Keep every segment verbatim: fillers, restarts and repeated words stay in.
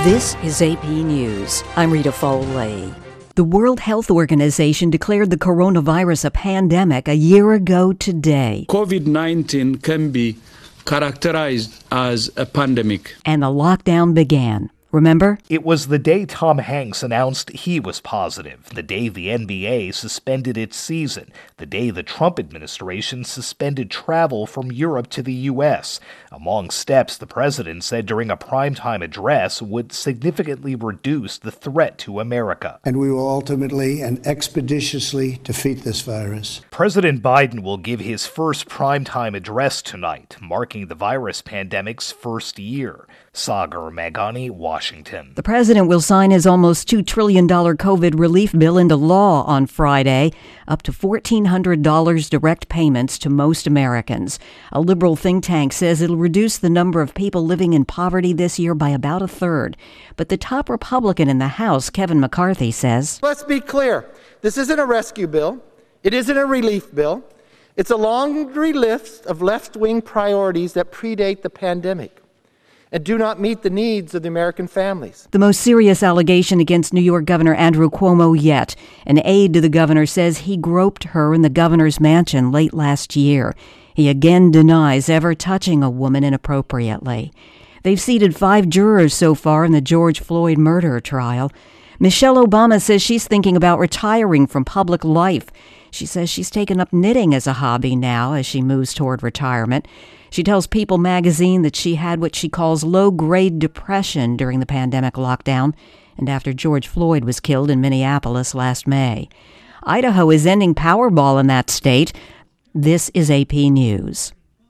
This is A P News. I'm Rita Foley. The World Health Organization declared the coronavirus a pandemic a year ago today. COVID nineteen can be characterized as a pandemic. And the lockdown began. Remember? It was the day Tom Hanks announced he was positive, the day the N B A suspended its season, the day the Trump administration suspended travel from Europe to the U S. Among steps the president said during a primetime address would significantly reduce the threat to America. And we will ultimately and expeditiously defeat this virus. President Biden will give his first primetime address tonight, marking the virus pandemic's first year. Sagar Meghani, Washington. The president will sign his almost two trillion dollars COVID relief bill into law on Friday, up to fourteen hundred dollars direct payments to most Americans. A liberal think tank says it'll reduce the number of people living in poverty this year by about a third. But the top Republican in the House, Kevin McCarthy, says, let's be clear. This isn't a rescue bill. It isn't a relief bill. It's a laundry list of left-wing priorities that predate the pandemic and do not meet the needs of the American families. The most serious allegation against New York Governor Andrew Cuomo yet. An aide to the governor says he groped her in the governor's mansion late last year. He again denies ever touching a woman inappropriately. They've seated five jurors so far in the George Floyd murder trial. Michelle Obama says she's thinking about retiring from public life. She says she's taken up knitting as a hobby now as she moves toward retirement. She tells People magazine that she had what she calls low-grade depression during the pandemic lockdown and after George Floyd was killed in Minneapolis last May. Idaho is ending Powerball in that state. This is A P News.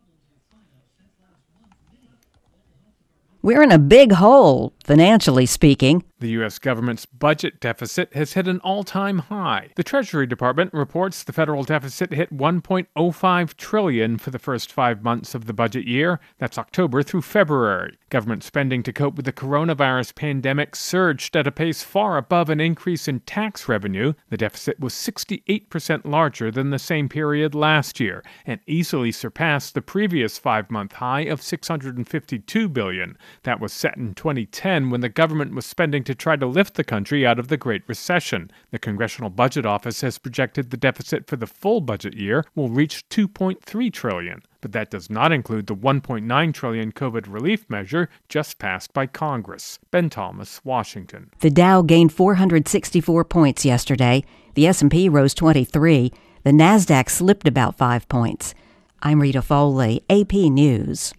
We're in a big hole, financially speaking. The U S government's budget deficit has hit an all-time high. The Treasury Department reports the federal deficit hit one point oh five trillion dollars for the first five months of the budget year. That's October through February. Government spending to cope with the coronavirus pandemic surged at a pace far above an increase in tax revenue. The deficit was sixty-eight percent larger than the same period last year and easily surpassed the previous five-month high of six hundred fifty-two billion dollars. That was set in twenty ten when the government was spending to try to lift the country out of the Great Recession. The Congressional Budget Office has projected the deficit for the full budget year will reach two point three trillion dollars. But that does not include the one point nine trillion dollars COVID relief measure just passed by Congress. Ben Thomas, Washington. The Dow gained four hundred sixty-four points yesterday. The S and P rose twenty-three. The Nasdaq slipped about five points. I'm Rita Foley, A P News.